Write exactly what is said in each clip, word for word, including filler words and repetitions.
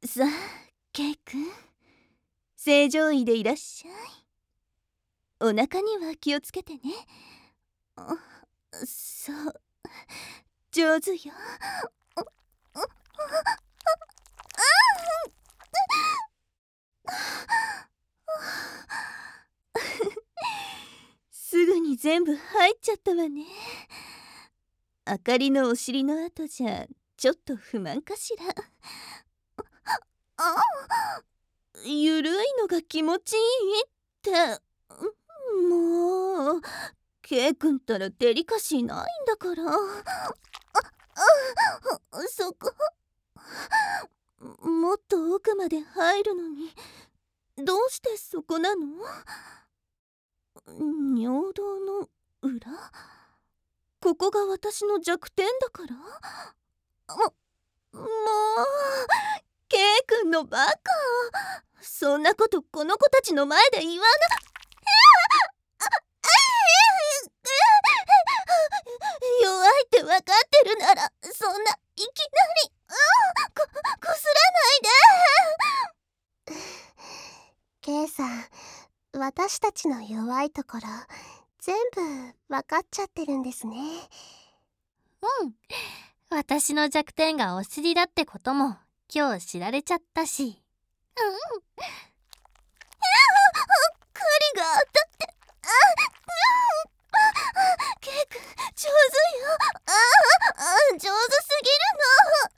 さあ、ケイ君、正常位でいらっしゃい。お腹には気をつけてね。あ、そう、上手よ。すぐに全部入っちゃったわね。あかりのお尻の後じゃちょっと不満かしら。あ、ゆるいのが気持ちいいって。もうケイ君ったらデリカシーないんだから。ああ、そこもっと奥まで入るのにどうしてそこなの？尿道の裏？ここが私の弱点だから？も、もうケイ君のバカ。そんなことこの子たちの前で言わな。弱いって分かってるならそんないきなり、うん、こ、こすらないで。 ケイさん、私たちの弱いところ全部分かっちゃってるんですね。 うん、私の弱点がお尻だってことも今日知られちゃったし。うん。 針が当たって、あ、うん、ケイ君上手よ。ああ、上手すぎるの。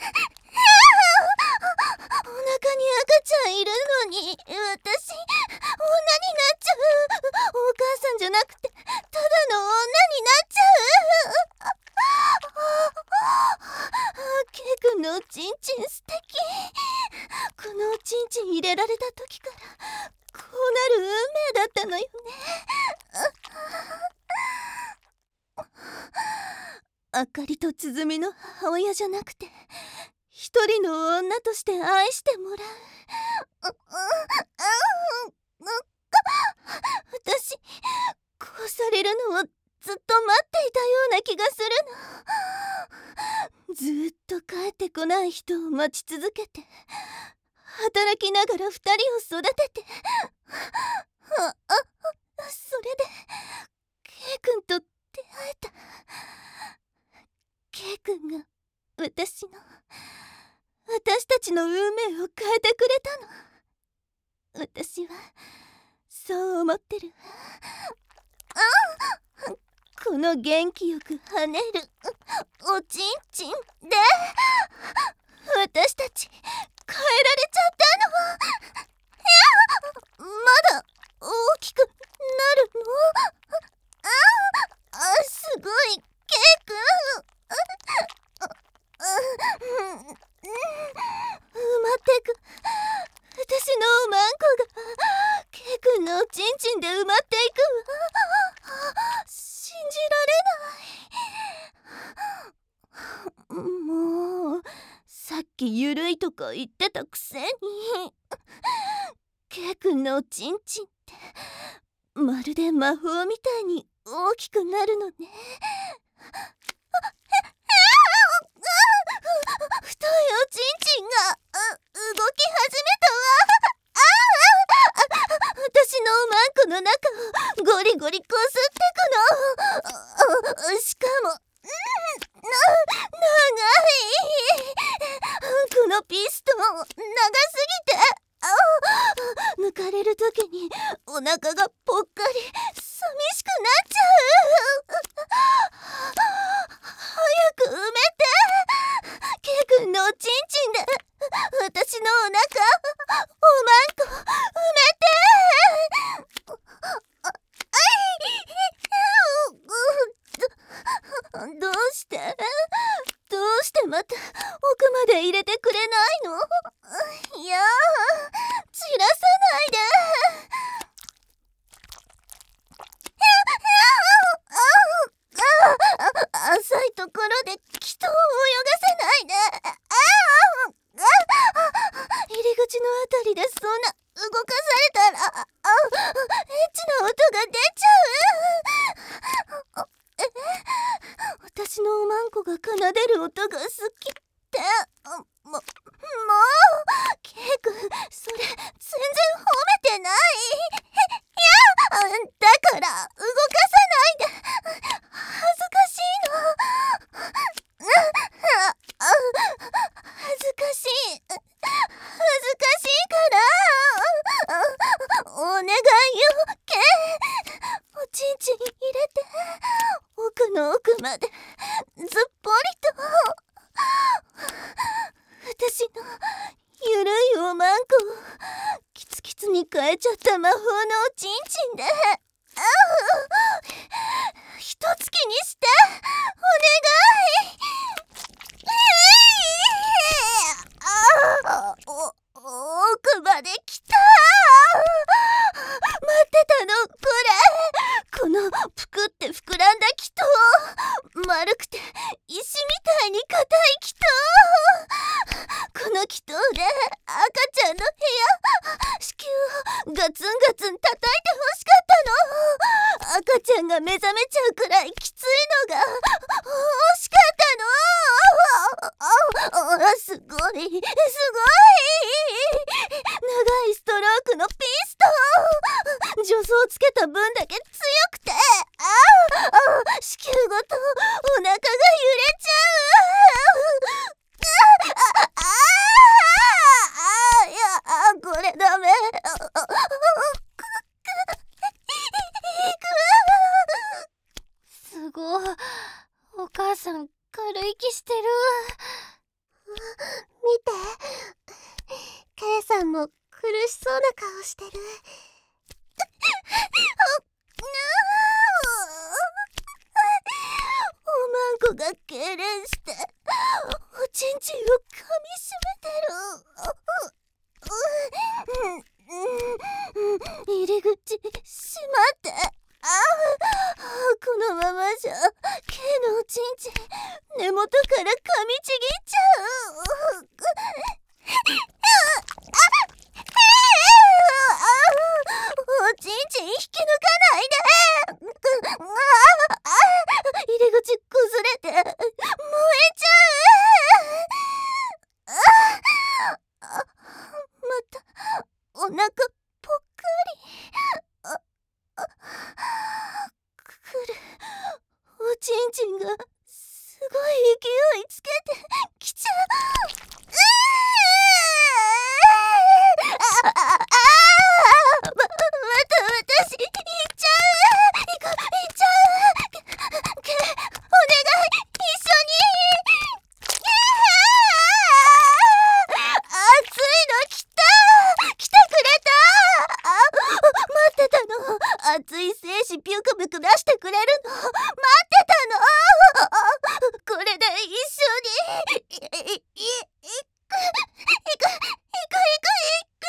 お腹に赤ちゃんいるのに私女になっちゃう。お母さんじゃなくてただの女になっちゃう。ケイ君のおちんちん素敵。このおちんちん入れられた時からこうなる運命だったのよね。あかりとつづみの母親じゃなくて一人の女として愛してもらう。私こうされるのをずっと待っていたような気がするの。ずっと帰ってこない人を待ち続けて働きながら二人を育てて、ああ、それでケイ君と出会えた。ケイ君が私の私たちの運命を変えてくれたの。私はそう思ってる。あ、この元気よく跳ねるおちんちんで私たち変えられちゃったの。まだ大きくなるの？ああ、すごいケイ君。埋まってく。私のおまんこがケイ君のおちんちんで埋まっていくわ。信じられない。もうさっきゆるいとか言ってたくせに。ケイ君のおちんちんってまるで魔法みたいに大きくなるのね。太いおちんちんが動き始めたわ。私のおまんこの中をゴリゴリこすってくの。しかも、うん、な、長い。このピストン長すぎて抜かれる時にお腹がぽっかり寂しくなっちゃう。早く埋めて。ケイ君のおちんちんで私のお腹おまんこ埋めて。どうしてどうしてまた奥まで入れてくれないの？いや散らさないで。浅いところで人を泳がせないで。入り口のあたりでそんな動かされたらエッチな音が出ちゃう。私のおまんこが奏でる音が好きって。も、もう恥ずかしいからお願いよ、ケイ。おちんちん入れて、奥の奥までずっぽりと。私のゆるいおまんこをキツキツに変えちゃった魔法のおちんちんで、あひとつきにしてお願い。あお奥まで来た。待ってたのこれ。このぷくって膨らんだ気と丸くて石みたいに硬い気と、この気筒で赤ちゃんの部屋子宮をガツンガツン叩いてほしかったの。赤ちゃんが目覚めちゃうくらいきついのが欲しかったの。あすごいすごい。長いストロークのピストン、助走つけた分だけ強くて、ああ子宮ごとお腹が揺れちゃう。あああいやこれダメ。 すごい。お母さん軽い息してる。 見て、ケイさんも苦しそうな顔してる。 おまんこが痙攣しておちんちんを噛みしめてる。入り口閉まって。ああこのままじゃケイのおちんちん根元から噛みちぎっちゃう。おちんちん引き抜かないで。入り口崩れて燃えちゃう。またお腹ぽっかり。くるおちんちんがすごい勢いつけてきちゃう。あああま、また私行っちゃう。行く行っちゃう。け、け、お願い一緒に。熱いの来た来てくれた。あ待ってたの。熱い精子ピュクピュク出してくれるの待ってたの。これで一緒にいいいいくいくいくいくいく。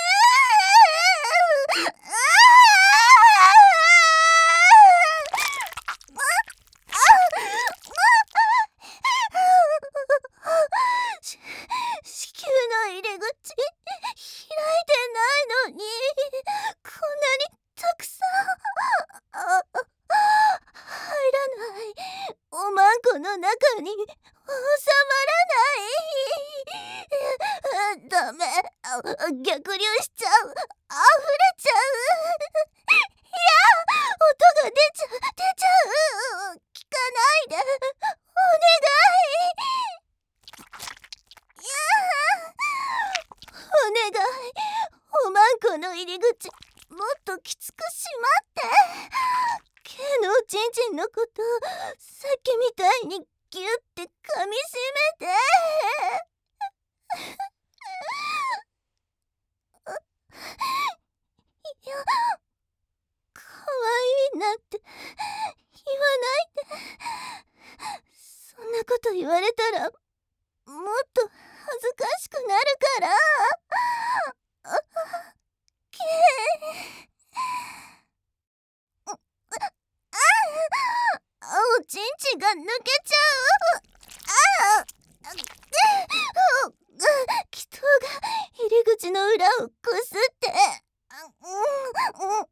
し子宮の入り口開いてないのにこんなにたくさんあ入らない。おまんこの中に収まらない。ダメ、あ逆流しちゃう。溢れちゃう。いや音が出ちゃう出ちゃう。聞かないでお願い。いやお願い。おまんこの入り口もっときつく閉まって。ケイのおちんちんのことさっきみたいにギュッて噛みしめて。いやかわいいなって言わないで。そんなこと言われたらもっと恥ずかしくなるから。ケイおちんちんが抜けちゃう。ああ気筒が入り口の裏をこすって。うんうん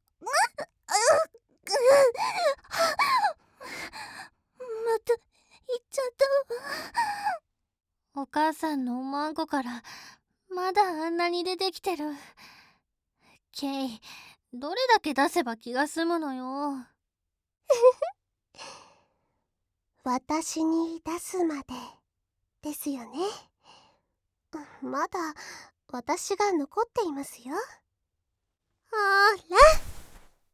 また行っちゃったわ。 お母さんのおまんこからまだあんなに出てきてる。ケイ、どれだけ出せば気が済むのよ。 私に出すまでですよね。 まだ私が残っていますよ。ほら